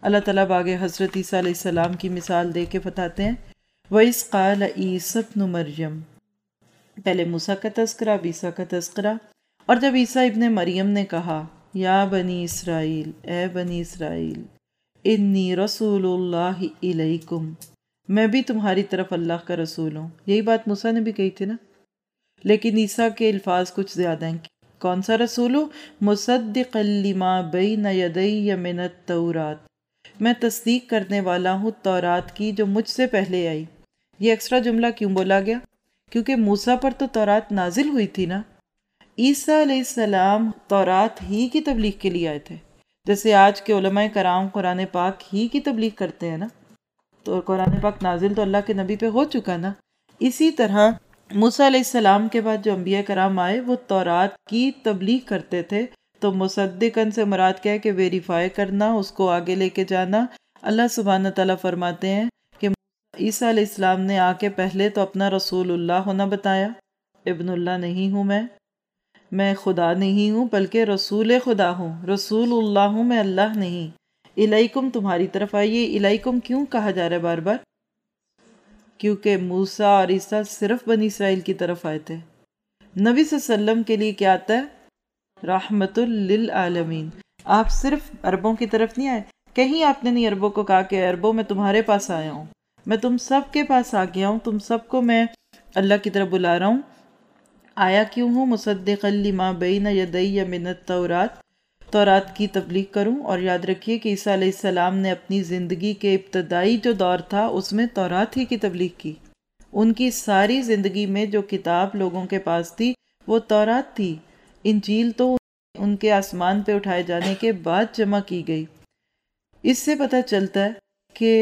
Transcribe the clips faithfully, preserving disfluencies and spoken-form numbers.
اللہ تعالیٰ آگے حضرت عیسیٰ علیہ السلام کی مثال دے کے بتاتے ہیں وَإِذْ قَالَ عِيسَى ابْنُ مَرْيَمَ، پہلے موسیٰ کا تذکرہ، اب عیسیٰ کا تذکرہ۔ اور جب عیسیٰ ابن مریم نے کہا یا بنی اسرائیل، اے بنی اسرائیل، انی رسول اللہ الیکم، میں بھی تمہاری طرف اللہ کا رسول ہوں۔ یہی بات موسیٰ نے بھی کہی تھی نا، لیکن عیسیٰ کے الفاظ کچھ زیادہ ہیں۔ کون سا رسول ہوں؟ مصدقا لما بین یدی من التورات، میں تصدیق کرنے والا ہوں تورات کی جو مجھ سے پہلے آئی۔ یہ ایکسٹرا جملہ کیوں بولا گیا؟ کیونکہ موسیٰ پر تو تورات نازل ہوئی تھی نا۔ عیسیٰ علیہ السلام تورات ہی کی تبلیغ کے لیے آئے تھے، جیسے آج کے علماء کرام قرآن پاک ہی کی تبلیغ کرتے ہیں نا، تو قرآن پاک نازل تو اللہ کے نبی پہ ہو چکا نا۔ اسی طرح موسیٰ علیہ السلام کے بعد جو انبیاء کرام آئے وہ تورات کی تبلیغ کرتے تھے، تو مصدقاً سے مراد کیا ہے کہ ویریفائی کرنا، اس کو آگے لے کے جانا۔ اللہ سبحانہ تعالیٰ فرماتے ہیں کہ عیسیٰ علیہ السلام نے آ کے پہلے تو اپنا رسول اللہ ہونا بتایا، ابن اللہ نہیں ہوں میں میں خدا نہیں ہوں بلکہ رسول خدا ہوں، رسول اللہ ہوں میں، اللہ نہیں۔ الیکم تمہاری طرف آئیے۔ الیکم کیوں کہا جا رہا ہے بار بار؟ کیونکہ موسیٰ اور عیسیٰ صرف بنی اسرائیل کی طرف آئے تھے۔ نبی صلی اللہ علیہ وسلم کے لیے کیا آتا ہے؟ رحمت للعالمین۔ آپ صرف عربوں کی طرف نہیں آئے، کہیں آپ نے نہیں عربوں کو کہا کہ عربوں میں تمہارے پاس آیا ہوں، میں تم سب کے پاس آ گیا ہوں، تم سب کو میں اللہ کی طرف بلا رہا ہوں۔ آیا کیوں ہوں؟ مصدقا لما بین یدی من التورات، تورات کی تبلیغ کروں۔ اور یاد رکھیے کہ عیسیٰ علیہ السلام نے اپنی زندگی کے ابتدائی جو دور تھا اس میں تورات ہی کی تبلیغ کی۔ ان کی ساری زندگی میں جو کتاب لوگوں کے پاس تھی وہ تورات تھی۔ انجیل تو ان کے آسمان پہ اٹھائے جانے کے بعد جمع کی گئی۔ اس سے پتہ چلتا ہے کہ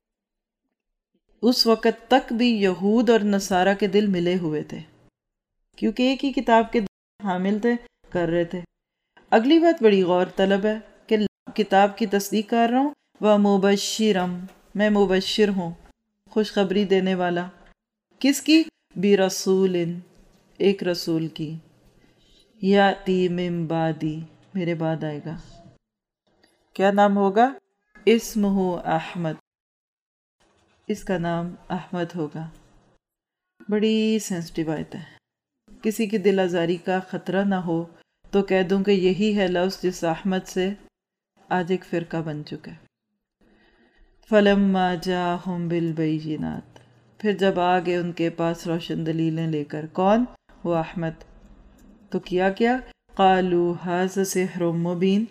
اس وقت تک بھی یہود اور نصارہ کے دل ملے ہوئے تھے، کیونکہ ایک ہی کتاب کے حامل تھے، کر رہے تھے۔ اگلی بات بڑی غور طلب ہے کہ کتاب کی تصدیق کر رہا ہوں، وَمُبَشِّرًا، میں مبشر ہوں، خوشخبری دینے والا۔ کس کی؟ بِرَسُولٍ، ایک رسول کی، یَأْتِی مِن بَعْدِی، میرے بعد آئے گا۔ کیا نام ہوگا؟ اسمہ احمد، اس کا نام احمد ہوگا۔ بڑی سینسٹیو آیت ہے، کسی کی دل آزاری کا خطرہ نہ ہو تو کہہ دوں کہ یہی ہے لفظ جس احمد سے آج ایک فرقہ بن چکا ہے۔ فَلَمَّا جَاءَهُم بِالْبَيِّنَاتِ، پھر جب آگے ان کے پاس روشن دلیلیں لے کر، کون؟ وہ احمد، تو کیا کیا؟ قَالُوا هَذَا سِحْرٌ مُبِينٌ،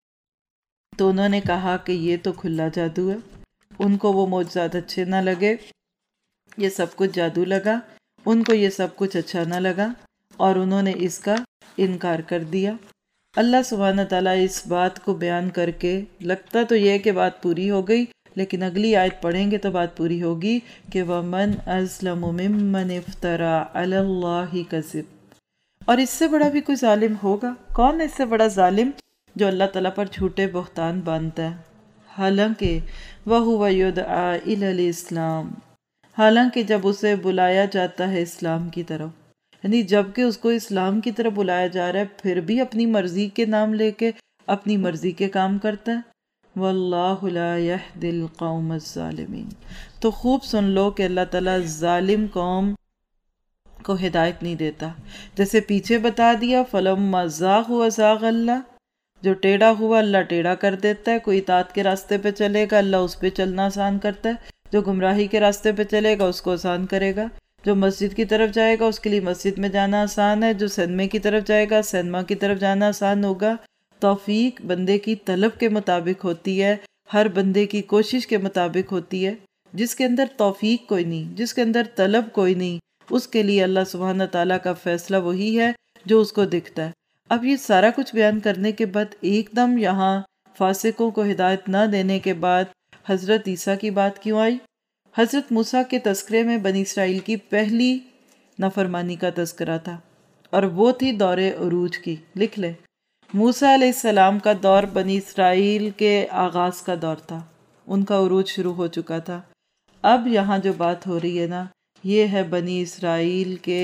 تو انہوں نے کہا کہ یہ تو کھلا جادو ہے۔ ان کو وہ معجزات اچھے نہ لگے، یہ سب کچھ جادو لگا، ان کو یہ سب کچھ اچھا نہ لگا اور انہوں نے اس کا انکار کر دیا۔ اللہ سبحانہ تعالیٰ اس بات کو بیان کر کے، لگتا تو یہ کہ بات پوری ہو گئی، لیکن اگلی آیت پڑھیں گے تو بات پوری ہوگی کہ وَمَنْ أَظْلَمُ مِمَّنِ افْتَرَى عَلَى اللَّهِ كَذِبًا، اور اس سے بڑا بھی کوئی ظالم ہوگا؟ کون ہے اس سے بڑا ظالم جو اللہ تعالیٰ پر جھوٹے بہتان باندھتا ہے؟ حالانکہ وَهُوَ يُدْعَى إِلَى الْإِسْلَامِ، حالانکہ جب اسے بلایا جاتا ہے اسلام کی طرف، یعنی جب کہ اس کو اسلام کی طرف بلایا جا رہا ہے، پھر بھی اپنی مرضی کے نام لے کے اپنی مرضی کے کام کرتا ہے۔ وَاللَّهُ لَا يَهْدِي الْقَوْمَ الظَّالِمِينَ، تو خوب سن لو کہ اللہ تعالیٰ ظالم قوم کو ہدایت نہیں دیتا۔ جیسے پیچھے بتا دیا فَلَمَّا زَاغُوا أَزَاغَ اللَّهُ، جو ٹیڑھا ہوا اللہ ٹیڑھا کر دیتا ہے۔ کوئی اطاعت کے راستے پہ چلے گا اللہ اس پہ چلنا آسان کرتا ہے، جو گمراہی کے راستے پہ چلے گا اس کو آسان کرے گا۔ جو مسجد کی طرف جائے گا اس کے لیے مسجد میں جانا آسان ہے، جو سینمے کی طرف جائے گا سینما کی طرف جانا آسان ہوگا۔ توفیق بندے کی طلب کے مطابق ہوتی ہے، ہر بندے کی کوشش کے مطابق ہوتی ہے۔ جس کے اندر توفیق کوئی نہیں، جس کے اندر طلب کوئی نہیں، اس کے لیے اللہ سبحانہ تعالیٰ کا فیصلہ وہی ہے جو اس کو دکھتا ہے۔ اب یہ سارا کچھ بیان کرنے کے بعد ایک دم یہاں فاسقوں کو ہدایت نہ دینے کے بعد حضرت عیسیٰ کی بات کیوں آئی؟ حضرت موسیٰ کے تذکرے میں بنی اسرائیل کی پہلی نافرمانی کا تذکرہ تھا، اور وہ تھی دور عروج کی۔ لکھ لے، موسیٰ علیہ السلام کا دور بنی اسرائیل کے آغاز کا دور تھا، ان کا عروج شروع ہو چکا تھا۔ اب یہاں جو بات ہو رہی ہے نا، یہ ہے بنی اسرائیل کے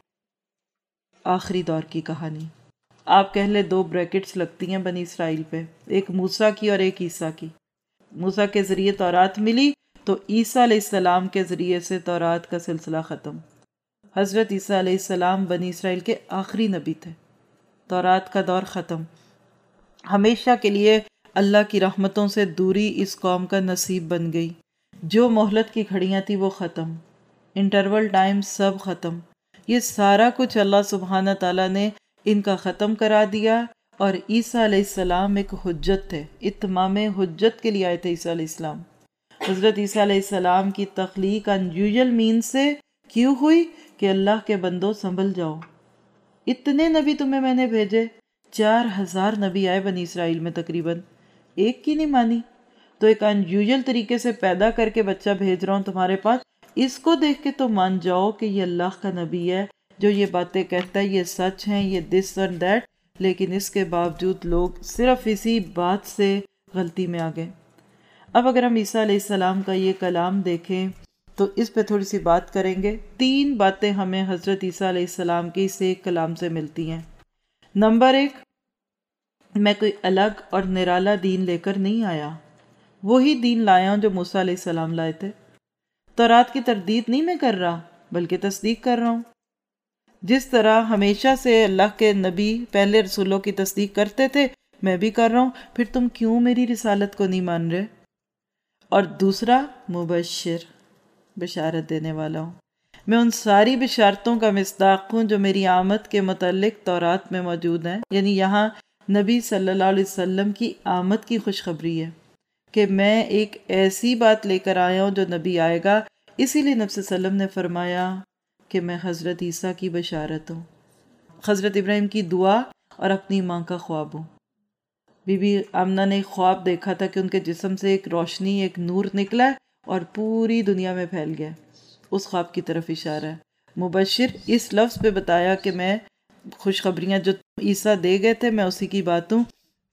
آخری دور کی کہانی۔ آپ کہہ لے دو بریکٹس لگتی ہیں بنی اسرائیل پہ، ایک موسیٰ کی اور ایک عیسیٰ کی۔ موسیٰ کے ذریعے تورات ملی تو عیسیٰ علیہ السلام کے ذریعے سے تورات کا سلسلہ ختم۔ حضرت عیسیٰ علیہ السلام بنی اسرائیل کے آخری نبی تھے، تورات کا دور ختم، ہمیشہ کے لیے اللہ کی رحمتوں سے دوری اس قوم کا نصیب بن گئی۔ جو مہلت کی گھڑیاں تھی وہ ختم، انٹرول ٹائم سب ختم، یہ سارا کچھ اللہ سبحانہ تعالیٰ نے ان کا ختم کرا دیا۔ اور عیسیٰ علیہ السلام ایک حجت تھے، اتمام حجت کے لیے آئے تھے عیسیٰ علیہ السلام۔ حضرت عیسیٰ علیہ السلام کی تخلیق انیوژل مین سے کیوں ہوئی کہ اللہ کے بندوں سنبھل جاؤ، اتنے نبی تمہیں میں نے بھیجے، چار ہزار نبی آئے بنی اسرائیل میں، تقریباً ایک کی نہیں مانی، تو ایک انیوژل طریقے سے پیدا کر کے بچہ بھیج رہا ہوں تمہارے پاس، اس کو دیکھ کے تو مان جاؤ کہ یہ اللہ کا نبی ہے، جو یہ باتیں کہتا ہے یہ سچ ہیں، یہ دس اور دیٹ۔ لیکن اس کے باوجود لوگ صرف اسی بات سے غلطی میں آ گئے۔ اب اگر ہم عیسیٰ علیہ السلام کا یہ کلام دیکھیں تو اس پہ تھوڑی سی بات کریں گے۔ تین باتیں ہمیں حضرت عیسیٰ علیہ السلام کے اس ایک کلام سے ملتی ہیں۔ نمبر ایک، میں کوئی الگ اور نرالا دین لے کر نہیں آیا، وہی دین لایا ہوں جو موسیٰ علیہ السلام لائے تھے۔ تورات کی تردید نہیں میں کر رہا، بلکہ تصدیق کر رہا ہوں۔ جس طرح ہمیشہ سے اللہ کے نبی پہلے رسولوں کی تصدیق کرتے تھے، میں بھی کر رہا ہوں، پھر تم کیوں میری رسالت کو نہیں مان رہے؟ اور دوسرا، مبشر، بشارت دینے والا ہوں۔ میں ان ساری بشارتوں کا مصداق ہوں جو میری آمد کے متعلق تورات میں موجود ہیں، یعنی یہاں نبی صلی اللہ علیہ وسلم کی آمد کی خوشخبری ہے کہ میں ایک ایسی بات لے کر آیا ہوں جو نبی آئے گا۔ اسی لیے نبی صلی اللہ علیہ وسلم نے فرمایا کہ میں حضرت عیسیٰ کی بشارت ہوں، حضرت ابراہیم کی دعا اور اپنی ماں کا خواب ہوں۔ بی بی آمنہ نے ایک خواب دیکھا تھا کہ ان کے جسم سے ایک روشنی، ایک نور نکلا اور پوری دنیا میں پھیل گیا، اس خواب کی طرف اشارہ ہے۔ مبشر اس لفظ پہ بتایا کہ میں خوشخبریاں جو عیسیٰ دے گئے تھے میں اسی کی بات ہوں،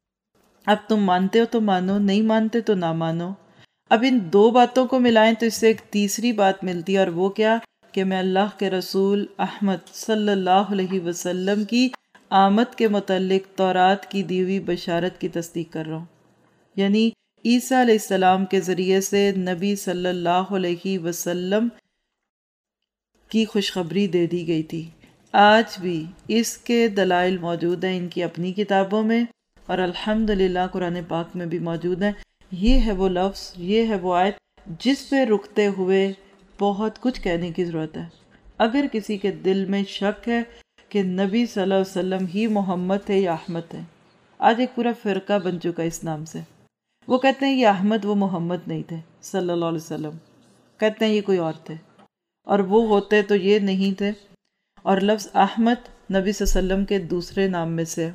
اب تم مانتے ہو تو مانو، نہیں مانتے تو نہ مانو۔ اب ان دو باتوں کو ملائیں تو اس سے ایک تیسری بات ملتی ہے، اور وہ کیا کہ میں اللہ کے رسول احمد صلی اللہ علیہ وسلم کی آمد کے متعلق تورات کی دی ہوئی بشارت کی تصدیق کر رہا ہوں، یعنی عیسیٰ علیہ السلام کے ذریعے سے نبی صلی اللہ علیہ وسلم کی خوشخبری دے دی گئی تھی۔ آج بھی اس کے دلائل موجود ہیں ان کی اپنی کتابوں میں، اور الحمدللہ قرآن پاک میں بھی موجود ہیں۔ یہ ہے وہ لفظ، یہ ہے وہ آیت جس پہ رکتے ہوئے بہت کچھ کہنے کی ضرورت ہے۔ اگر کسی کے دل میں شک ہے کہ نبی صلی اللہ علیہ وسلم ہی محمد تھے یا احمد ہے، آج ایک پورا فرقہ بن چکا اس نام سے، وہ کہتے ہیں یہ احمد، وہ محمد نہیں تھے صلی اللہ علیہ وسلم، کہتے ہیں یہ کوئی اور تھے، اور وہ ہوتے تو یہ نہیں تھے۔ اور لفظ احمد نبی صلی اللہ علیہ وسلم کے دوسرے نام میں سے۔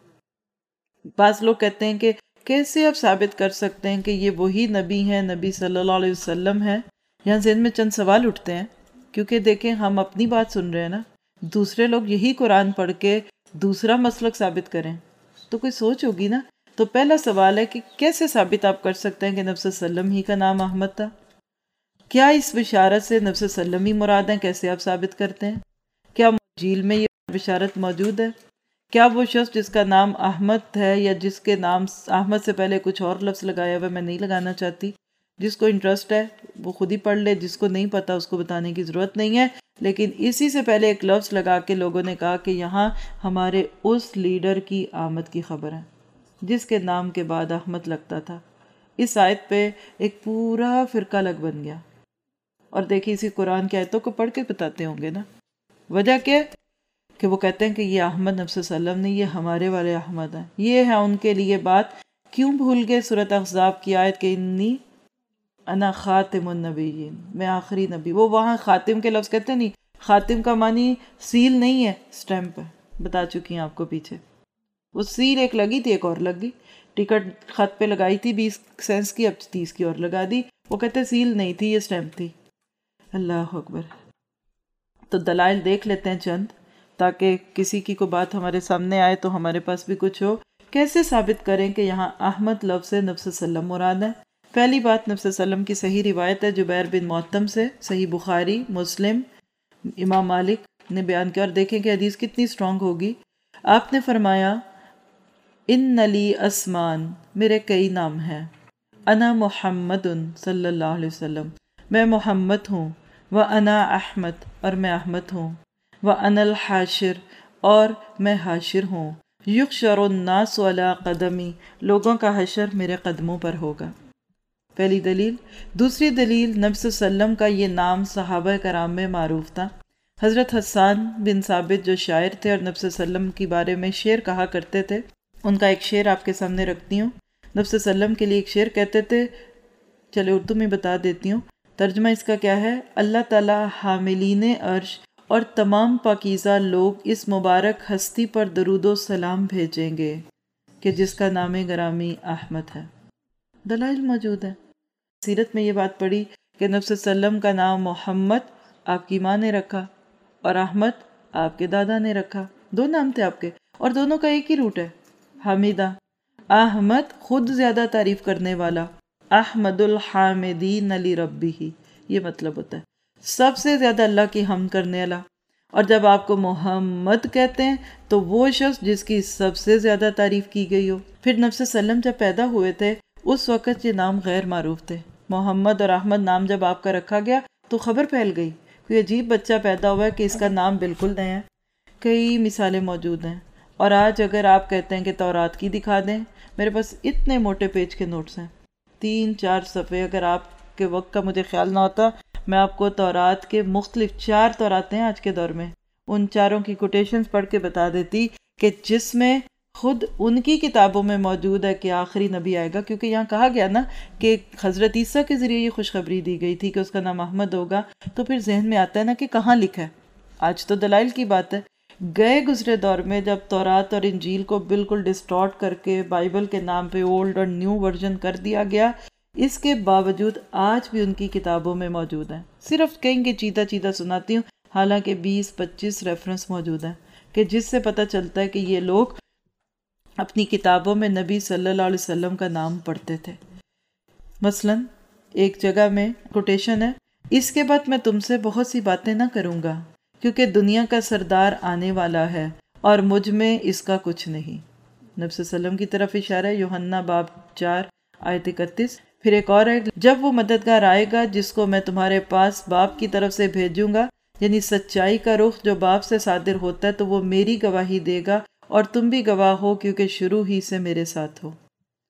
بعض لوگ کہتے ہیں کہ کیسے آپ ثابت کر سکتے ہیں کہ یہ وہی نبی ہیں، نبی صلی اللہ علیہ وسلم ہیں؟ یہاں ذہن میں چند سوال اٹھتے ہیں، کیونکہ دیکھیں ہم اپنی بات سن رہے ہیں نا، دوسرے لوگ یہی قرآن پڑھ کے دوسرا مسلک ثابت کریں تو کوئی سوچ ہوگی نا۔ تو پہلا سوال ہے کہ کیسے ثابت آپ کر سکتے ہیں کہ نبی صلی اللہ علیہ وسلم ہی کا نام احمد تھا؟ کیا اس بشارت سے نبی صلی اللہ علیہ وسلم ہی مراد ہیں؟ کیسے آپ ثابت کرتے ہیں؟ کیا انجیل میں یہ بشارت موجود ہے؟ کیا وہ شخص جس کا نام احمد ہے یا جس کے نام احمد سے پہلے کچھ اور لفظ لگایا ہوا ہے، میں نہیں لگانا چاہتی، جس کو انٹرسٹ ہے وہ خود ہی پڑھ لے، جس کو نہیں پتا اس کو بتانے کی ضرورت نہیں ہے، لیکن اسی سے پہلے ایک لفظ لگا کے لوگوں نے کہا کہ یہاں ہمارے اس لیڈر کی آمد کی خبر ہے جس کے نام کے بعد احمد لگتا تھا۔ اس آیت پہ ایک پورا فرقہ لگ بن گیا، اور دیکھیں اسی قرآن کی آیتوں کو پڑھ کے بتاتے ہوں گے نا وجہ کیا کہ وہ کہتے ہیں کہ یہ احمد نبی صلی اللہ علیہ وسلم نے، یہ ہمارے والے احمد ہیں۔ یہ ہے ان کے لیے بات۔ کیوں بھول گئے سورۃ احزاب کی آیت کہ انی انا خاتم النبیین، میں آخری نبی؟ وہ وہاں خاتم کے لفظ کہتے نہیں، خاتم کا معنی سیل نہیں ہے، سٹیمپ ہے، بتا چکی ہیں آپ کو پیچھے۔ وہ سیل ایک لگی تھی، ایک اور لگ گئی، ٹکٹ خط پہ لگائی تھی بیس سینس کی، اب تیس کی اور لگا دی۔ وہ کہتے سیل نہیں تھی، یہ سٹیمپ تھی۔ اللہ اکبر۔ تو دلائل دیکھ لیتے ہیں چند، تاکہ کسی کی کو بات ہمارے سامنے آئے تو ہمارے پاس بھی کچھ ہو۔ کیسے ثابت کریں کہ یہاں احمد لفظ نبی صلی اللہ علیہ وسلم مراد ہے؟ پہلی بات، نبی صلی اللہ علیہ وسلم کی صحیح روایت ہے جبیر بن معطم سے، صحیح بخاری، مسلم، امام مالک نے بیان کیا، اور دیکھیں کہ حدیث کتنی سٹرونگ ہوگی۔ آپ نے فرمایا ان لی اسمان، میرے کئی نام ہیں، انا محمد صلی اللہ علیہ وسلم، میں محمد ہوں، و انا احمد اور میں احمد ہوں، و انا الحاشر اور میں حاشر ہوں، یحشر الناس علی قدمی، لوگوں کا حشر میرے قدموں پر ہوگا۔ پہلی دلیل۔ دوسری دلیل، نبی صلی اللہ علیہ وسلم کا یہ نام صحابہ کرام میں معروف تھا۔ حضرت حسان بن ثابت جو شاعر تھے اور نبی صلی اللہ علیہ وسلم کے بارے میں شعر کہا کرتے تھے، ان کا ایک شعر آپ کے سامنے رکھتی ہوں۔ نبی صلی اللہ علیہ وسلم کے لیے ایک شعر کہتے تھے، چلے اردو میں بتا دیتی ہوں، ترجمہ اس کا کیا ہے؟ اللہ تعالیٰ حاملین عرش اور تمام پاکیزہ لوگ اس مبارک ہستی پر درود و سلام بھیجیں گے کہ جس کا نام گرامی احمد ہے۔ دلائل موجود ہیں۔ سیرت میں یہ بات پڑھی کہ نبی صلی اللہ علیہ وسلم کا نام محمد آپ کی ماں نے رکھا اور احمد آپ کے دادا نے رکھا، دو نام تھے آپ کے، اور دونوں کا ایک ہی روٹ ہے، حمیدہ۔ احمد خود زیادہ تعریف کرنے والا، احمد الحامدین لربہ، یہ مطلب ہوتا ہے سب سے زیادہ اللہ کی حمد کرنے والا۔ اور جب آپ کو محمد کہتے ہیں تو وہ شخص جس کی سب سے زیادہ تعریف کی گئی ہو۔ پھر نبی صلی اللہ علیہ وسلم جب پیدا ہوئے تھے اس وقت یہ نام غیر معروف تھے۔ محمد اور احمد نام جب آپ کا رکھا گیا تو خبر پھیل گئی، کوئی عجیب بچہ پیدا ہوا ہے کہ اس کا نام بالکل نیا ہے۔ کئی مثالیں موجود ہیں، اور آج اگر آپ کہتے ہیں کہ تورات کی دکھا دیں، میرے پاس اتنے موٹے پیج کے نوٹس ہیں، تین چار صفحے، اگر آپ کے وقت کا مجھے خیال نہ ہوتا میں آپ کو تورات کے مختلف چار توراتیں ہیں آج کے دور میں، ان چاروں کی کوٹیشنز پڑھ کے بتا دیتی کہ جس میں خود ان کی کتابوں میں موجود ہے کہ آخری نبی آئے گا، کیونکہ یہاں کہا گیا نا کہ حضرت عیسیٰ کے ذریعے یہ خوشخبری دی گئی تھی کہ اس کا نام احمد ہوگا، تو پھر ذہن میں آتا ہے نا کہ کہاں لکھا ہے۔ آج تو دلائل کی بات ہے، گئے گزرے دور میں جب تورات اور انجیل کو بالکل ڈسٹارٹ کر کے بائبل کے نام پہ اولڈ اور نیو ورژن کر دیا گیا، اس کے باوجود آج بھی ان کی کتابوں میں موجود ہیں۔ صرف کہیں گے چیدہ چیدہ سناتی ہوں، حالانکہ بیس پچیس ریفرنس موجود ہیں کہ جس سے پتہ چلتا ہے کہ یہ لوگ اپنی کتابوں میں نبی صلی اللہ علیہ وسلم کا نام پڑھتے تھے۔ مثلا ایک جگہ میں کوٹیشن ہے، اس کے بعد میں تم سے بہت سی باتیں نہ کروں گا کیونکہ دنیا کا سردار آنے والا ہے اور مجھ میں اس کا کچھ نہیں۔ نبی صلی اللہ علیہ وسلم کی طرف اشارہ ہے، یوحنا باب چار آیت اکتیس۔ پھر ایک اور ہے، جب وہ مددگار آئے گا جس کو میں تمہارے پاس باپ کی طرف سے بھیجوں گا، یعنی سچائی کا رخ جو باپ سے صادر ہوتا ہے، تو وہ میری گواہی دے گا اور تم بھی گواہ ہو کیونکہ شروع ہی سے میرے ساتھ ہو۔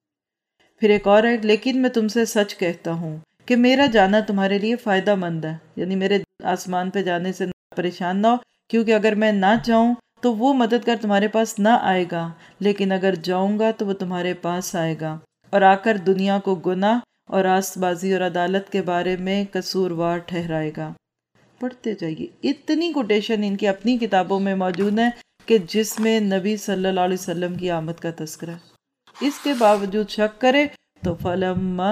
پھر ایک اور ہے، لیکن میں تم سے سچ کہتا ہوں کہ میرا جانا تمہارے لیے فائدہ مند ہے، یعنی میرے آسمان پہ جانے سے پریشان نہ ہو، کیونکہ اگر میں نہ جاؤں تو وہ مددگار تمہارے پاس نہ آئے گا، لیکن اگر جاؤں گا تو وہ تمہارے پاس آئے گا اور آ کر دنیا کو گناہ اور راست بازی اور عدالت کے بارے میں قصوروار ٹھہرائے گا۔ پڑھتے جائیے، اتنی کوٹیشن ان کی اپنی کتابوں میں موجود ہیں کہ جس میں نبی صلی اللہ علیہ وسلم کی آمد کا تذکرہ ہے۔ اس کے باوجود شک کرے تو فلما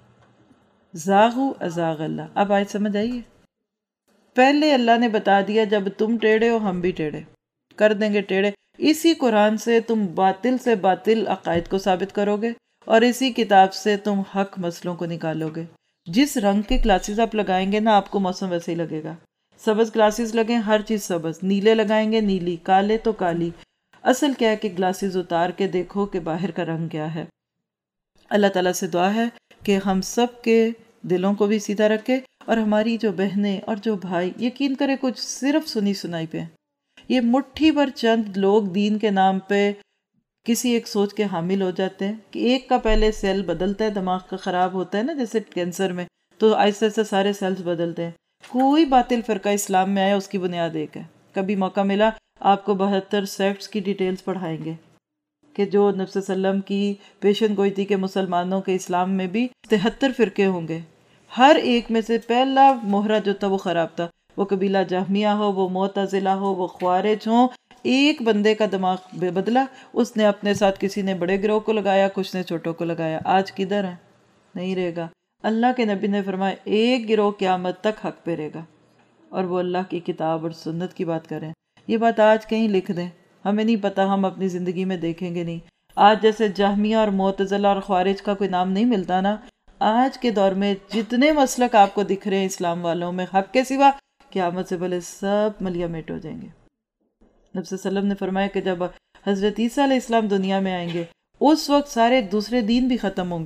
زاغوا ازاغ اللہ۔ اب آیت سمجھ آئیے؟ پہلے اللہ نے بتا دیا جب تم ٹیڑھے ہو ہم بھی ٹیڑھے کر دیں گے ٹیڑھے۔ اسی قرآن سے تم باطل سے باطل عقائد کو ثابت کرو گے اور اسی کتاب سے تم حق مسئلوں کو نکالو گے۔ جس رنگ کے کلاسز آپ لگائیں گے نا، آپ کو موسم ویسے ہی لگے گا۔ سبز گلاسز لگیں، ہر چیز سبز، نیلے لگائیں گے نیلی، کالے تو کالی۔ اصل کیا ہے کہ گلاسز اتار کے دیکھو کہ باہر کا رنگ کیا ہے۔ اللہ تعالیٰ سے دعا ہے کہ ہم سب کے دلوں کو بھی سیدھا رکھے، اور ہماری جو بہنیں اور جو بھائی، یقین کرے کچھ صرف سنی سنائی پہ یہ مٹھی بھر چند لوگ دین کے نام پہ کسی ایک سوچ کے حامل ہو جاتے ہیں کہ ایک کا پہلے سیل بدلتا ہے، دماغ کا خراب ہوتا ہے نا جیسے کینسر میں، تو آہستہ آہستہ سارے سیلز بدلتے ہیں۔ کوئی باطل فرقہ اسلام میں آیا اس کی بنیاد ایک ہے۔ کبھی موقع ملا آپ کو بہتر سیکٹس کی ڈیٹیلز پڑھائیں گے کہ جو نبی صلی اللہ علیہ وسلم کی پیشن گوئی تھی کہ مسلمانوں کے اسلام میں بھی تہتر فرقے ہوں گے، ہر ایک میں سے پہلا مہرہ جو تھا وہ خراب تھا، وہ قبیلہ جہمیہ ہو، وہ معتزلہ ہو، وہ خوارج ہوں۔ ایک بندے کا دماغ بدلا، اس نے اپنے ساتھ کسی نے بڑے گروہ کو لگایا، کچھ نے چھوٹوں کو لگایا۔ آج کدھر ہے؟ نہیں رہے گا۔ اللہ کے نبی نے فرمایا ایک گروہ قیامت تک حق پہ رہے گا، اور وہ اللہ کی کتاب اور سنت کی بات کریں۔ یہ بات آج کہیں لکھ دیں، ہمیں نہیں پتا، ہم اپنی زندگی میں دیکھیں گے نہیں۔ آج جیسے جہمیہ اور معتزلہ اور خوارج کا کوئی نام نہیں ملتا نا، آج کے دور میں جتنے مسلک آپ کو دکھ رہے ہیں اسلام والوں میں حق کے سوا، قیامت سے پہلے سب ملیا میٹ ہو جائیں گے۔ نبی صلی اللہ علیہ وسلم نے فرمایا کہ جب حضرت عیسیٰ علیہ السلام دنیا میں آئیں گے اس وقت سارے دوسرے دین بھی ختم ہوں گے،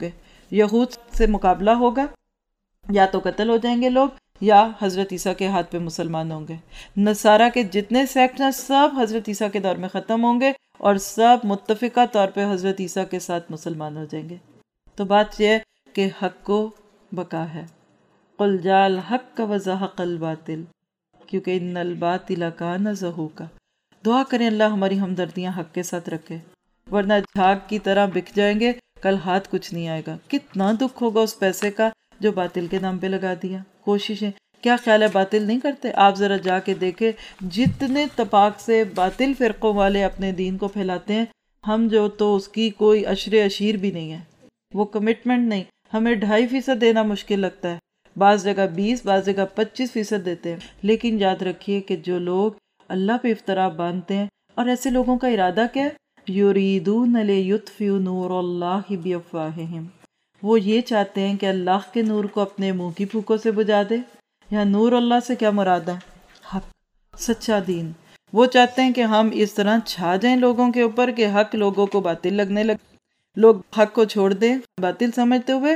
یہود سے مقابلہ ہوگا، یا تو قتل ہو جائیں گے لوگ یا حضرت عیسیٰ کے ہاتھ پہ مسلمان ہوں گے۔ نصارہ کے جتنے سیکٹ ہیں سب حضرت عیسیٰ کے دور میں ختم ہوں گے اور سب متفقہ طور پہ حضرت عیسیٰ کے ساتھ مسلمان ہو جائیں گے۔ تو بات یہ ہے کہ حق کو بقا ہے۔ قل جاء الحق وزہق الباطل، کیونکہ ان الباطل کان زہوقا۔ دعا کریں اللہ ہماری ہمدردیاں حق کے ساتھ رکھے، ورنہ جھاگ کی طرح بک جائیں گے، کل ہاتھ کچھ نہیں آئے گا۔ کتنا دکھ ہوگا اس پیسے کا جو باطل کے نام پہ لگا دیا۔ کوششیں، کیا خیال ہے باطل نہیں کرتے؟ آپ ذرا جا کے دیکھیں جتنے تپاک سے باطل فرقوں والے اپنے دین کو پھیلاتے ہیں، ہم جو تو اس کی کوئی عشر عشیر بھی نہیں ہے، وہ کمٹمنٹ نہیں، ہمیں ڈھائی فیصد دینا مشکل لگتا ہے، بعض جگہ بیس، بعض جگہ پچیس فیصد دیتے ہیں۔ لیکن یاد رکھیے کہ جو لوگ اللہ پہ افطرا باندھتے ہیں، اور ایسے لوگوں کا ارادہ کیا ہے، یریدون لیطفئوا نور اللہ بافواہہم، وہ یہ چاہتے ہیں کہ اللہ کے نور کو اپنے منہ کی پھوکوں سے بجھا دے۔ یہاں نور اللہ سے کیا مراد ہے؟ حق، سچا دین۔ وہ چاہتے ہیں کہ ہم اس طرح چھا جائیں لوگوں کے اوپر کہ حق لوگوں کو باطل لگنے لگے، لوگ حق کو چھوڑ دیں باطل سمجھتے ہوئے۔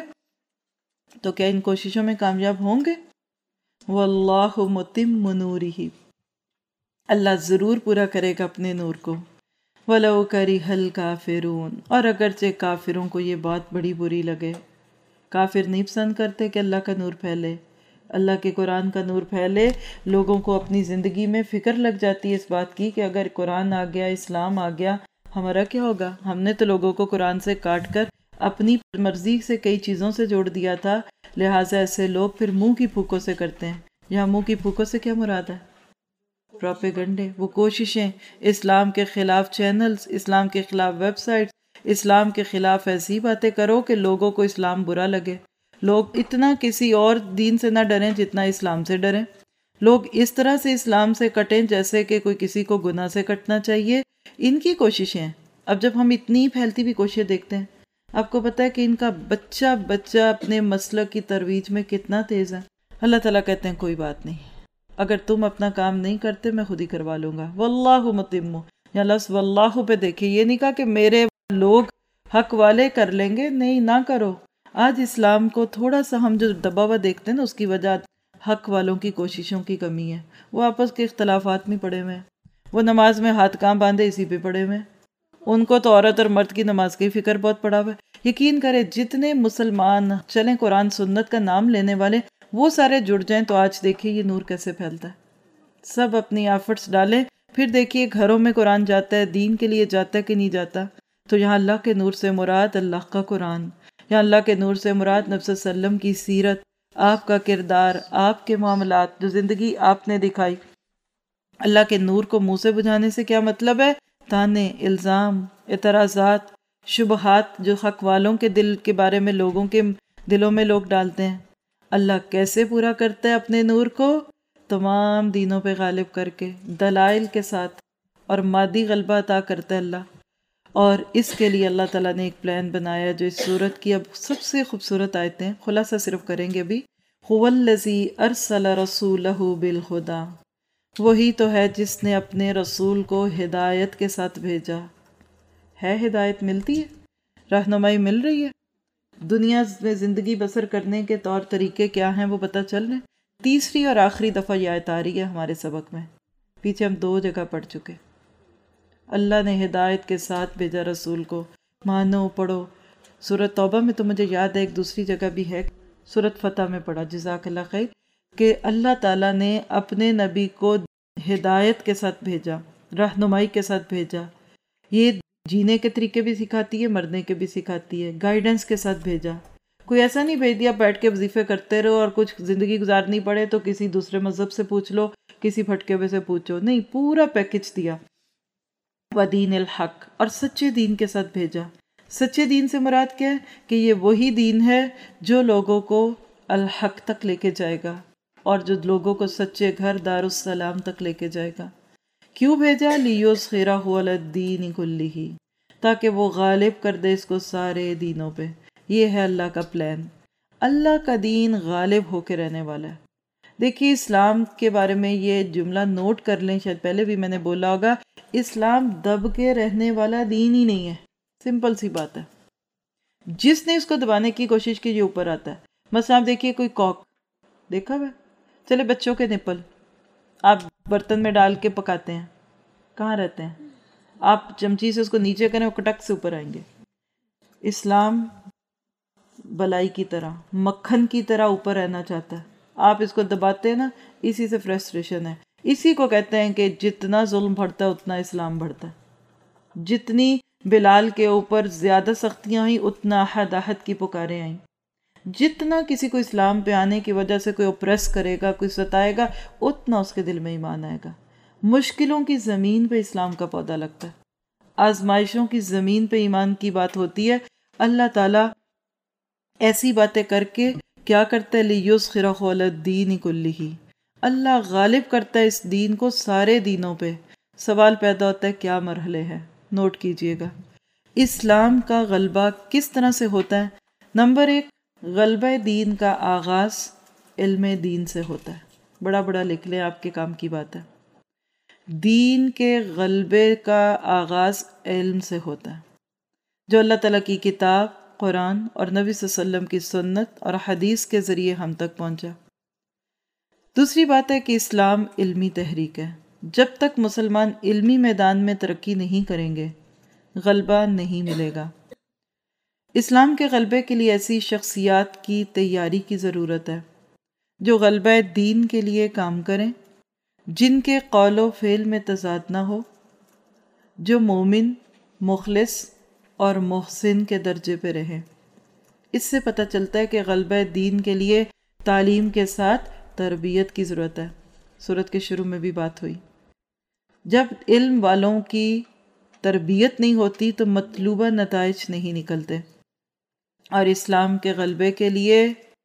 تو کیا ان کوششوں میں کامیاب ہوں گے؟ واللہ متم نورہ، اللہ ضرور پورا کرے گا اپنے نور کو۔ وَلَوْ كَرِهَ الْكَافِرُونَ، اور اگرچہ کافروں کو یہ بات بڑی بری لگے، کافر نہیں پسند کرتے کہ اللہ کا نور پھیلے، اللہ کے قرآن کا نور پھیلے۔ لوگوں کو اپنی زندگی میں فکر لگ جاتی ہے اس بات کی کہ اگر قرآن آ گیا، اسلام آ گیا، ہمارا کیا ہوگا؟ ہم نے تو لوگوں کو قرآن سے کاٹ کر اپنی مرضی سے کئی چیزوں سے جوڑ دیا تھا، لہٰذا ایسے لوگ پھر منہ کی پھوکوں سے کرتے ہیں۔ یہاں منہ کی پھوکوں سے کیا مراد ہے؟ پروپیگنڈے، وہ کوششیں، اسلام کے خلاف چینلز، اسلام کے خلاف ویب سائٹس، اسلام کے خلاف ایسی باتیں کرو کہ لوگوں کو اسلام برا لگے۔ لوگ اتنا کسی اور دین سے نہ ڈریں جتنا اسلام سے ڈریں۔ لوگ اس طرح سے اسلام سے کٹیں جیسے کہ کوئی کسی کو گناہ سے کٹنا چاہیے۔ ان کی کوششیں ہیں۔ اب جب ہم اتنی پھیلتی ہوئی کوششیں دیکھتے ہیں، آپ کو پتہ ہے کہ ان کا بچہ بچہ اپنے مسلک کی ترویج میں کتنا تیز ہے۔ اللہ تعالیٰ کہتے ہیں کوئی بات نہیں، اگر تم اپنا کام نہیں کرتے میں خود ہی کروا لوں گا۔ واللہ متم، یا لفظ واللہ پہ دیکھیں، یہ نہیں کہا کہ میرے لوگ حق والے کر لیں گے، نہیں، نہ کرو۔ آج اسلام کو تھوڑا سا ہم جو دبا ہوا دیکھتے ہیں نا، اس کی وجہ حق والوں کی کوششوں کی کمی ہے۔ وہ آپس کے اختلافات میں پڑے ہوئے ہیں، وہ نماز میں ہاتھ کہاں باندھے اسی پہ پڑے ہوئے ہیں۔ ان کو تو عورت اور مرد کی نماز کی فکر بہت پڑا ہوا ہے۔ یقین کرے جتنے مسلمان چلیں قرآن سنت کا نام لینے والے، وہ سارے جڑ جائیں تو آج دیکھیے یہ نور کیسے پھیلتا ہے۔ سب اپنی ایفرٹس ڈالیں، پھر دیکھیے گھروں میں قرآن جاتا ہے، دین کے لیے جاتا ہے کہ نہیں جاتا۔ تو یہاں اللہ کے نور سے مراد اللہ کا قرآن، یہاں اللہ کے نور سے مراد نبی صلی اللہ علیہ وسلم کی سیرت، آپ کا کردار، آپ کے معاملات، جو زندگی آپ نے دکھائی۔ اللہ کے نور کو منہ سے بجھانے سے کیا مطلب ہے؟ تانے، الزام، اعتراضات، شبہات جو حق والوں کے دل کے بارے میں لوگوں کے دلوں میں لوگ ڈالتے ہیں۔ اللہ کیسے پورا کرتا ہے اپنے نور کو؟ تمام دینوں پہ غالب کر کے، دلائل کے ساتھ، اور مادی غلبہ عطا کرتا ہے اللہ۔ اور اس کے لیے اللہ تعالیٰ نے ایک پلان بنایا جو اس سورت کی اب سب سے خوبصورت آیتیں، خلاصہ صرف کریں گے ابھی۔ هو الذی ارسل رسولہ بالہدی، وہی تو ہے جس نے اپنے رسول کو ہدایت کے ساتھ بھیجا۔ ہے ہدایت ملتی ہے، رہنمائی مل رہی ہے، دنیا میں زندگی بسر کرنے کے طور طریقے کیا ہیں وہ پتہ چل رہے ہیں۔ تیسری اور آخری دفعہ یہ آیت آ رہی ہے ہمارے سبق میں، پیچھے ہم دو جگہ پڑھ چکے۔ اللہ نے ہدایت کے ساتھ بھیجا رسول کو، مانو، پڑھو۔ سورۃ توبہ میں تو مجھے یاد ہے ایک دوسری جگہ بھی ہے، سورۃ فتح میں پڑھا، جزاک اللہ خیر، کہ اللہ تعالیٰ نے اپنے نبی کو ہدایت کے ساتھ بھیجا، رہنمائی کے ساتھ بھیجا۔ یہ جینے کے طریقے بھی سکھاتی ہے، مرنے کے بھی سکھاتی ہے، گائیڈنس کے ساتھ بھیجا۔ کوئی ایسا نہیں بھیج دیا بیٹھ کے وظیفے کرتے رہو اور کچھ زندگی گزارنی پڑے تو کسی دوسرے مذہب سے پوچھ لو، کسی پھٹکے ہوئے سے پوچھو، نہیں، پورا پیکج دیا۔ ودین الحق، اور سچے دین کے ساتھ بھیجا۔ سچے دین سے مراد کیا ہے؟ کہ یہ وہی دین ہے جو لوگوں کو الحق تک لے کے جائے گا، اور جو لوگوں کو سچے گھر دار السلام تک لے کے جائے گا۔ کیوں بھیجا؟ لیظہرہ علی الدین کلہ، تاکہ وہ غالب کر دے اس کو سارے دینوں پہ۔ یہ ہے اللہ کا پلان۔ اللہ کا دین غالب ہو کے رہنے والا ہے۔ دیکھیے اسلام کے بارے میں یہ جملہ نوٹ کر لیں، شاید پہلے بھی میں نے بولا ہوگا، اسلام دب کے رہنے والا دین ہی نہیں ہے، سمپل سی بات ہے۔ جس نے اس کو دبانے کی کوشش کی یہ اوپر آتا ہے. مثلا آپ دیکھیے کوئی کاک دیکھا ہوا، چلے بچوں کے نپل آپ برتن میں ڈال کے پکاتے ہیں، کہاں رہتے ہیں؟ آپ چمچی سے اس کو نیچے کریں وہ کٹک سے اوپر آئیں گے. اسلام بلائی کی طرح، مکھن کی طرح اوپر رہنا چاہتا ہے. آپ اس کو دباتے ہیں نا، اسی سے فرسٹریشن ہے. اسی کو کہتے ہیں کہ جتنا ظلم بڑھتا ہے اتنا اسلام بڑھتا ہے. جتنی بلال کے اوپر زیادہ سختیاں آئیں اتنا احد احد کی پکاریں آئیں. جتنا کسی کو اسلام پہ آنے کی وجہ سے کوئی اوپریس کرے گا، کوئی ستائے گا، اتنا اس کے دل میں ایمان آئے گا. مشکلوں کی زمین پہ اسلام کا پودا لگتا ہے. آزمائشوں کی زمین پہ ایمان کی بات ہوتی ہے. اللہ تعالیٰ ایسی باتیں کر کے کیا کرتا ہے، لِيُظْهِرَهُ عَلَى الدِّينِ كُلِّهِ، اللہ غالب کرتا ہے اس دین کو سارے دینوں پہ. سوال پیدا ہوتا ہے کیا مرحلے ہیں؟ نوٹ کیجئے گا اسلام کا غلبہ کس طرح سے ہوتا ہے. نمبر ایک، غلبہ دین کا آغاز علم دین سے ہوتا ہے. بڑا بڑا لکھ لیں، آپ کے کام کی بات ہے. دین کے غلبے کا آغاز علم سے ہوتا ہے، جو اللہ تعالیٰ کی کتاب قرآن اور نبی صلی اللہ علیہ وسلم کی سنت اور حدیث کے ذریعے ہم تک پہنچا. دوسری بات ہے کہ اسلام علمی تحریک ہے. جب تک مسلمان علمی میدان میں ترقی نہیں کریں گے غلبہ نہیں ملے گا. اسلام کے غلبے کے لیے ایسی شخصیات کی تیاری کی ضرورت ہے جو غلبہ دین کے لیے کام کریں، جن کے قول و فعل میں تضاد نہ ہو، جو مومن، مخلص اور محسن کے درجے پہ رہیں. اس سے پتہ چلتا ہے کہ غلبہ دین کے لیے تعلیم کے ساتھ تربیت کی ضرورت ہے. سورت کے شروع میں بھی بات ہوئی. جب علم والوں کی تربیت نہیں ہوتی تو مطلوبہ نتائج نہیں نکلتے. اور اسلام کے غلبے کے لیے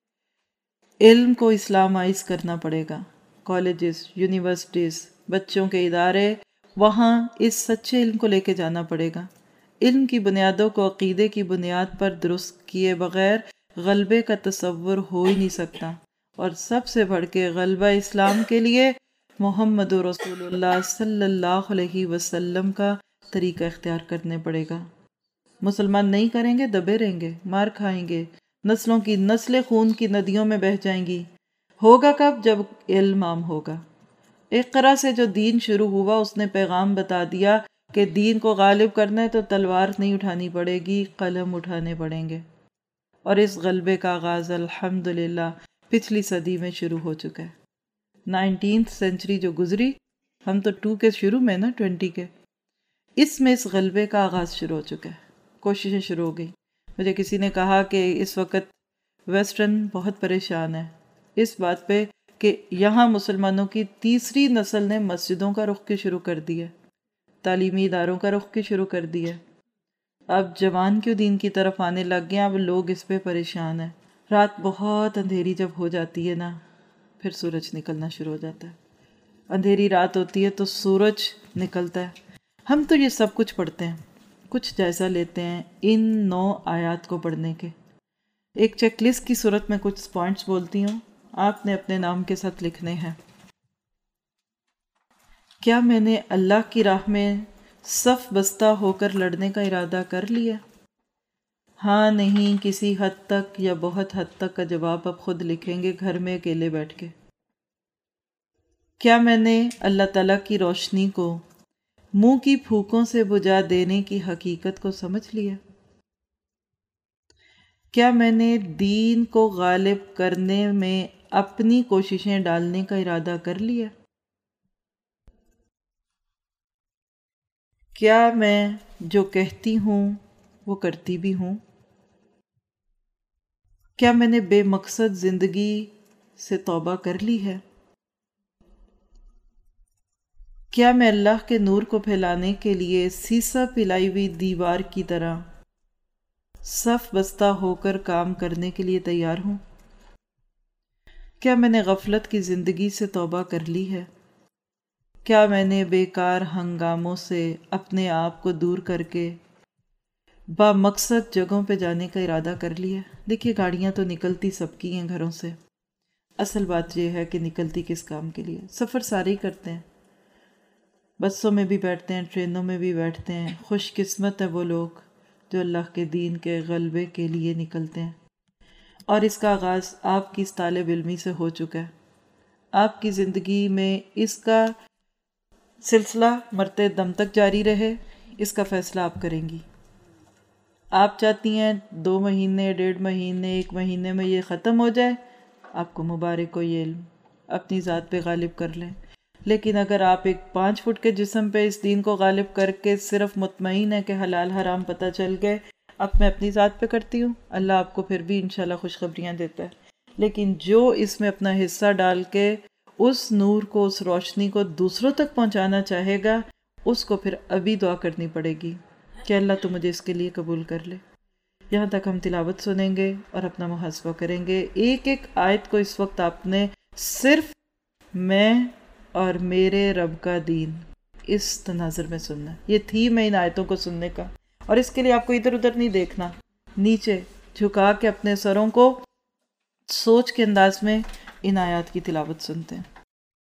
علم کو اسلامائز کرنا پڑے گا. کالجز، یونیورسٹیز، بچوں کے ادارے، وہاں اس سچے علم کو لے کے جانا پڑے گا. علم کی بنیادوں کو عقیدے کی بنیاد پر درست کیے بغیر غلبے کا تصور ہو ہی نہیں سکتا. اور سب سے بڑھ کے غلبہ اسلام کے لیے محمد رسول اللہ صلی اللہ علیہ وسلم کا طریقہ اختیار کرنے پڑے گا. مسلمان نہیں کریں گے دبے رہیں گے، مار کھائیں گے، نسلوں کی نسلیں خون کی ندیوں میں بہہ جائیں گی. ہوگا کب؟ جب علم عام ہوگا. اقرا سے جو دین شروع ہوا اس نے پیغام بتا دیا کہ دین کو غالب کرنا ہے تو تلوار نہیں اٹھانی پڑے گی، قلم اٹھانے پڑیں گے. اور اس غلبے کا آغاز الحمدللہ پچھلی صدی میں شروع ہو چکا ہے. نائنٹینتھ سینچری جو گزری، ہم تو ٹو کے شروع میں نا ٹوینٹی کے، اس میں اس غلبے کا آغاز شروع ہو چکا ہے. کوششیں شروع ہو گئی. مجھے کسی نے کہا کہ اس وقت ویسٹرن بہت پریشان ہے اس بات پہ کہ یہاں مسلمانوں کی تیسری نسل نے مسجدوں کا رخ کی شروع کر دیا، تعلیمی اداروں کا رخ کی شروع کر دیا. اب جوان کیوں دین کی طرف آنے لگ گئے، اب لوگ اس پہ پریشان ہیں. رات بہت اندھیری جب ہو جاتی ہے نا، پھر سورج نکلنا شروع ہو جاتا ہے. اندھیری رات ہوتی ہے تو سورج نکلتا ہے. ہم تو یہ سب کچھ پڑھتے ہیں، کچھ جائزہ لیتے ہیں ان نو آیات کو پڑھنے کے. ایک چیک لسٹ کی صورت میں کچھ پوائنٹس بولتی ہوں، آپ نے اپنے نام کے ساتھ لکھنے ہیں. کیا میں نے اللہ کی راہ میں صف بستہ ہو کر لڑنے کا ارادہ کر لیا؟ ہاں، نہیں، کسی حد تک یا بہت حد تک کا جواب اب خود لکھیں گے گھر میں اکیلے بیٹھ کے. کیا میں نے اللہ تعالیٰ کی روشنی کو منہ کی پھوکوں سے بجھا دینے کی حقیقت کو سمجھ لیا؟ کیا میں نے دین کو غالب کرنے میں اپنی کوششیں ڈالنے کا ارادہ کر لیا؟ کیا میں جو کہتی ہوں وہ کرتی بھی ہوں؟ کیا میں نے بے مقصد زندگی سے توبہ کر لی ہے؟ کیا میں اللہ کے نور کو پھیلانے کے لیے سیسا پلائی ہوئی دیوار کی طرح صف بستہ ہو کر کام کرنے کے لیے تیار ہوں؟ کیا میں نے غفلت کی زندگی سے توبہ کر لی ہے؟ کیا میں نے بیکار ہنگاموں سے اپنے آپ کو دور کر کے با مقصد جگہوں پہ جانے کا ارادہ کر لیا؟ دیکھیے گاڑیاں تو نکلتی سب کی ہیں گھروں سے، اصل بات یہ ہے کہ نکلتی کس کام کے لیے. سفر سارے ہی کرتے ہیں، بسوں میں بھی بیٹھتے ہیں، ٹرینوں میں بھی بیٹھتے ہیں. خوش قسمت ہے وہ لوگ जो अल्लाह के दीन के गलबे के लिए निकलते हैं। और इसका आगाज़ आपकी इस तालिब इल्मी से हो चुका है। आपकी ज़िंदगी में इसका सिलसिला मरते दम तक जारी रहे, इसका फ़ैसला आप करेंगी। आप चाहती हैं दो महीने, डेढ़ महीने, एक महीने में ये ख़त्म हो जाए, आपको मुबारक हो, ये इल्म अपनी ज़ात पे गालिब कर लें। लेकिन अगर आप एक पाँच फुट के जिस्म पे इस दीन को गालिब करके सिर्फ मुतमईन है कि हलाल हराम पता चल गए, अब मैं अपनी ज़ात पे करती हूँ, अल्लाह आपको फिर भी इंशाल्लाह खुशखबरियाँ देता है। लेकिन जो इसमें अपना हिस्सा डाल के उस नूर को, उस रोशनी को दूसरों तक पहुँचाना चाहेगा, उसको फिर अभी दुआ करनी पड़ेगी कि अल्लाह तो मुझे इसके लिए कबूल कर ले। यहाँ तक हम तिलावत सुनेंगे और अपना मुहासबा करेंगे। एक एक आयत को इस वक्त आपने सिर्फ मैं और मेरे रब का दीन इस तनाज़ुर में सुनना। ये थी मैं इन आयतों को सुनने का, और इसके लिए आपको इधर उधर नहीं देखना, नीचे झुका के अपने सरों को सोच के अंदाज में इन आयत की तिलावत सुनते हैं।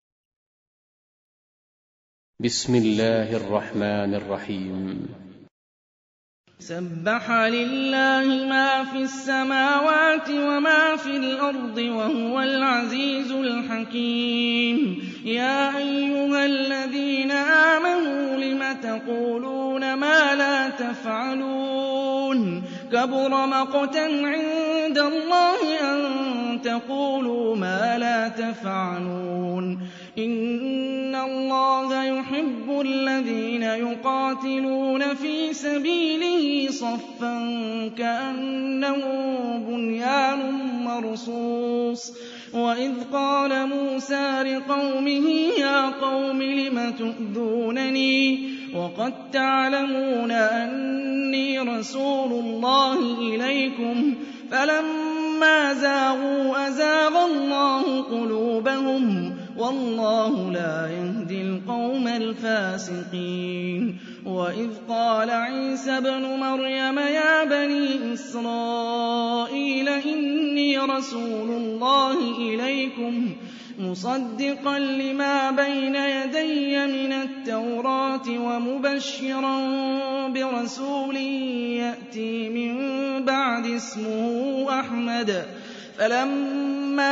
बिस्मिल्लाहिर रहमानिर रहीम। सब्बह लिल्लाहि मा फिस समावाति व मा फिल अर्दि व हुवल अज़ीज़ुल हकीम। या अय्युहल्लज़ीना आमनू लिम तक़ूलून मा ला तफ़अलून कबुर मक़तन इंदल्लाहि अन तक़ूलू मा ला तफ़अलून इन्नल्लाहा युहिब्बुल्लज़ीना युक़ातिलून फ़ी सबीलिही सफ़्फ़न कअन्नहु बुन्यानुम मरसूस। वइज़ क़ाल मूसा लिक़ौमिही या क़ौमि लिम तु'ज़ूननी वक़द तअलमून अन्नी रसूलुल्लाहि इलैकुम फलम्मा ज़ाग़ू अज़ाग़ल्लाहु क़ुलूबहुम वल्लाहु ला यहदिल क़ौमल फ़ासिक़ीन। वइज़ क़ाल ईसा इब्नु मर्यम या बनी इस्राईल इन्नी रसूलुल्लाहि इलैकुम मुसद्दिक़न लिमा बैन यदय्य मिनत-तौरात व मुबश्शिरन बिरसूलिन यअती मिन बअदि इस्मुहु अहमद फलम्मा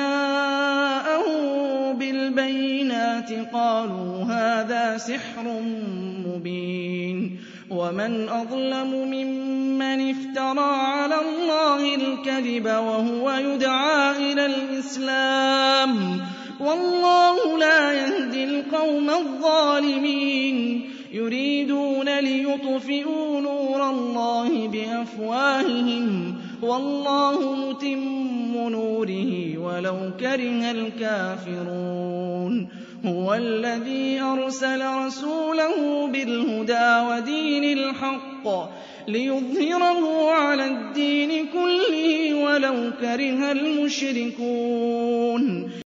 जाअहुम बिलबय्यिनात क़ालू हाज़ा सिह्रुन मुबीन। वमन अज़लमु मिम्मन इफ्तरा अला अल्लाहिल कज़िब वहुव युदआ इलल इस्लाम वल्लाहु ला यहदिल क़ौमल ज़ालिमीन। युरीदून लियुत्फ़ि'ू नूरल्लाहि बिअफ़वाहिहिम वल्लाहु मुतिम्मु नूरिही वलौ करिहल काफ़िरून। हुवल्लज़ी अरसल रसूलहु बिलहुदा वदीनिल हक़्क़ लियुज़हिरहु अलad-दीनि कुल्लिहि वलौ करिहल मुश्रिकून।